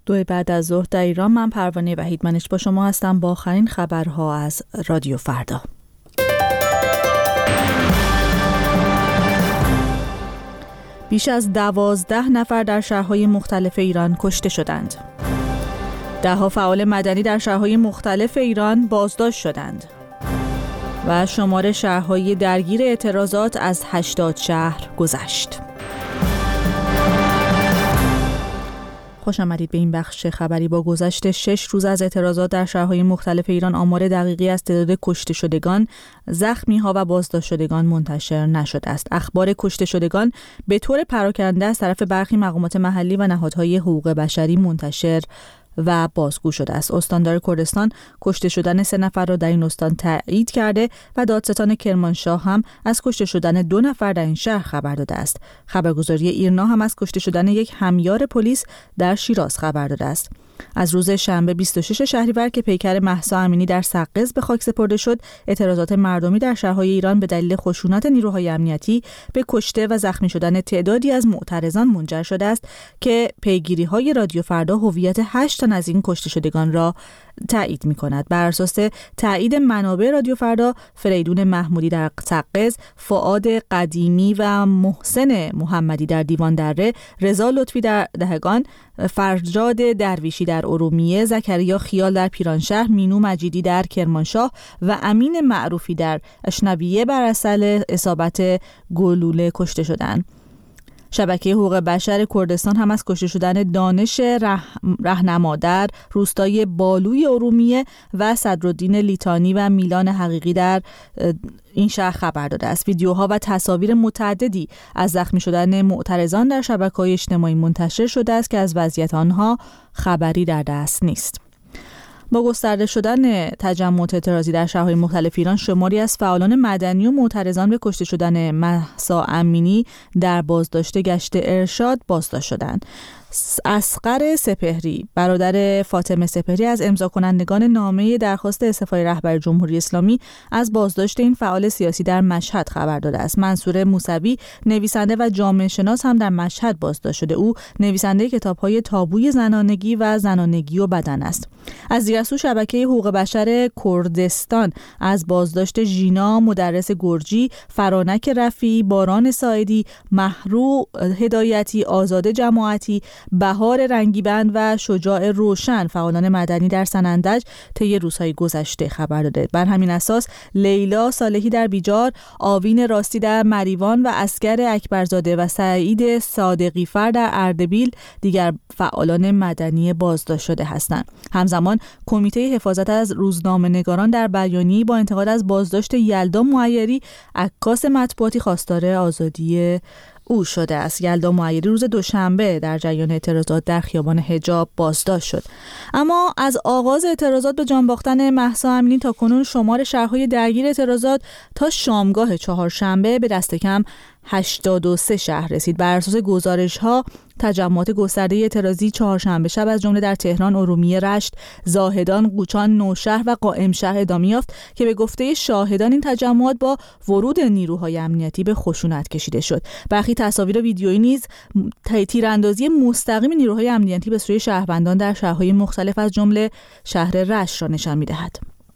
2 بعد از ظهر در ایران. من پروانه وحیدمنش با شما هستم با آخرین خبرها از رادیو فردا. بیش از 12 نفر در شهرهای مختلف ایران کشته شدند. 10 فعال مدنی در شهرهای مختلف ایران بازداشت شدند و شمار شهرهای درگیر اعتراضات از 80 شهر گذشت. خوش آمدید به این بخش خبری. با گذشت 6 روز از اعتراضات در شهرهای مختلف ایران آمار دقیقی از تعداد کشته شدگان، زخمی‌ها و بازداشت شدگان منتشر نشده است. اخبار کشته شدگان به طور پراکنده از طرف برخی مقامات محلی و نهادهای حقوق بشری منتشر و بازگو شده است. استاندار کردستان کشته شدن 3 نفر را در این استان تایید کرده و دادستان کرمانشاه هم از کشته شدن 2 نفر در این شهر خبر داده است. خبرگزاری ایرنا هم از کشته شدن یک همیار پلیس در شیراز خبر داده است. از روز شنبه 26 شهریور که پیکر مهسا امینی در سقز به خاک سپرده شد، اعتراضات مردمی در شهرهای ایران به دلیل خشونت نیروهای امنیتی به کشته و زخمی شدن تعدادی از معترضان منجر شده است که پیگیری‌های رادیو فردا هویت 8 تن از این کشته شدگان را تایید می‌کند. بر اساس تایید منابع رادیو فردا، فریدون محمودی در سقز، فؤاد قدیمی و محسن محمدی در دیوان دره، رضا لطفی در دهگان، فرجاد درویشی در ارومیه، زکریا خیال در پیرانشهر، مینو مجیدی در کرمانشاه و امین معروفی در اشنویه بر اثر اصابت گلوله کشته شدند. شبکه حقوق بشر کردستان هم از کشته شدن دانش رهنما در روستای بالوی ارومیه و صدرالدین لیتانی و میلان حقیقی در این شهر خبر داده است. ویدیوها و تصاویر متعددی از زخمی شدن معترضان در شبکه‌های اجتماعی منتشر شده است که از وضعیت آنها خبری در دست نیست. با گسترده شدن تجمعات اعتراضی در شهرهای مختلف ایران، شماری از فعالان مدنی و معترضان به کشته شدن مهسا امینی در بازداشت گشت ارشاد بازداشت شدند. اصغر سپهری، برادر فاطمه سپهری، از امضا کنندگان نامه درخواست استعفای رهبر جمهوری اسلامی از بازداشت این فعال سیاسی در مشهد خبر داده است. منصور موسوی، نویسنده و جامعه شناس، هم در مشهد بازداشت شده. او نویسنده کتاب‌های تابوی زنانگی و زنانگی و بدن است. از دیگر سو، شبکه حقوق بشر کردستان از بازداشت ژینا مدرس گرجی، فرانک رفیعی، باران ساعدی، مهرو هدایتی، آزاده جماعتی، بهار رنگیبند و شجاع روشن، فعالان مدنی در سنندج، طی روزهای گذشته خبر داده. بر همین اساس لیلا صالحی در بیجار، آوین راستی در مریوان و اسگر اکبرزاده و سعید صادقی‌فر در اردبیل دیگر فعالان مدنی بازداشت شده هستند. همزمان کمیته حفاظت از روزنامه‌نگاران در بیانیه‌ای با انتقاد از بازداشت یلدا معیری، عکاس مطبوعاتی، خواستار آزادی او شده است. یلدا معیری روز دوشنبه در جریان اعتراضات در خیابان حجاب بازداشت شد. اما از آغاز اعتراضات به جان باختن مهسا امینی تا کنون شمار شهرهای درگیر اعتراضات تا شامگاه چهارشنبه به دست کم 83 شهر رسید. بر اساس گزارش‌ها، تجمعات گسترده اعتراضی چهارشنبه شب از جمله در تهران، ارومیه، رشت، زاهدان، قوچان، نوشهر و قائمشهر ادامه یافت که به گفته شاهدان این تجمعات با ورود نیروهای امنیتی به خشونت کشیده شد. برخی تصاویر و ویدیویی نیز تیراندازی مستقیم نیروهای امنیتی به سوی شهروندان در شهرهای مختلف از جمله شهر رشت را نشان می‌دهد.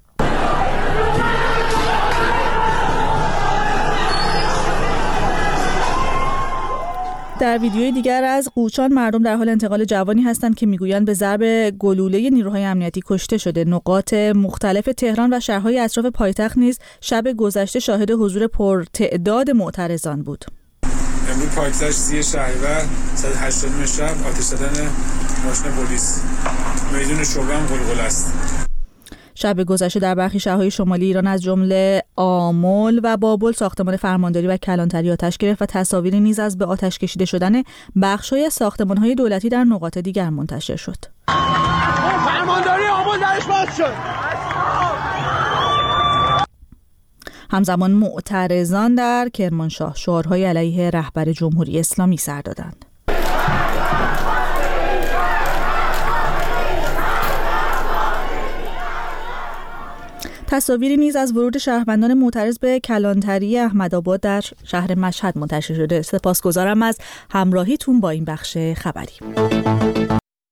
در ویدیوی دیگر از قوچان، مردم در حال انتقال جوانی هستند که میگویند به ضرب گلوله نیروهای امنیتی کشته شده. نقاط مختلف تهران و شهرهای اطراف پایتخت نیز شب گذشته شاهد حضور پرتعداد معترضان بود. امروز پایتخت 30 شهریور ساعت 8:30 شب آتش زدن ماشین پلیس. میدون شعبه هم قلقل است. شب گذشته در برخی شهرهای شمالی ایران از جمله آمل و بابل ساختمان فرمانداری و کلانتری آتش گرفت و تصاویری نیز از به آتش کشیده شدن بخش‌های ساختمان‌های دولتی در نقاط دیگر منتشر شد. فرمانداری آمل درش باز شد. همزمان معترضان در کرمانشاه شعارهای علیه رهبر جمهوری اسلامی سر دادند. تصاویری نیز از ورود شهروندان معترض به کلانتری احمدآباد در شهر مشهد منتشر شده. سپاسگزارم از همراهیتون با این بخش خبری.